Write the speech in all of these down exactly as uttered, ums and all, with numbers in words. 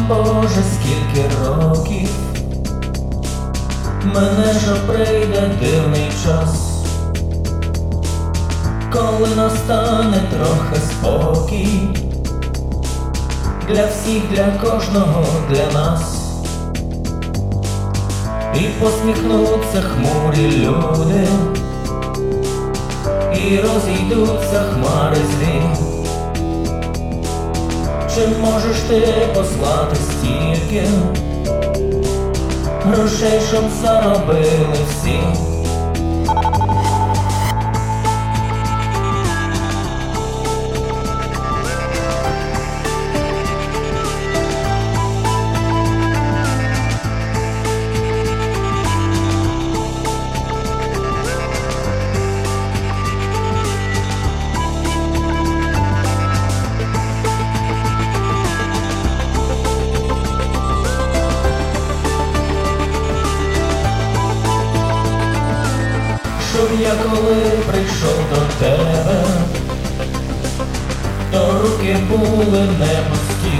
Боже, скільки років, мене ж прийде дивний час, коли настане трохи спокій, для всіх, для кожного, для нас. І посміхнуться хмурі люди, і розійдуться хмари злі. Чи можеш ти послати стільки грошей, щоб заробили всі? Щоб я коли прийшов до тебе, то руки були не пусті,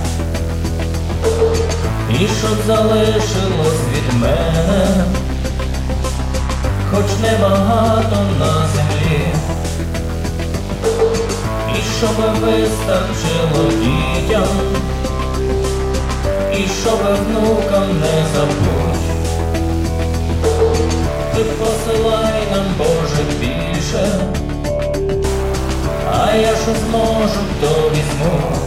і щоб залишилось від мене хоч небагато на землі, і щоб вистачило дітям, і щоб внукам не забудь. Ти посилай нам, Боже, більше, а я що зможу, то візьму.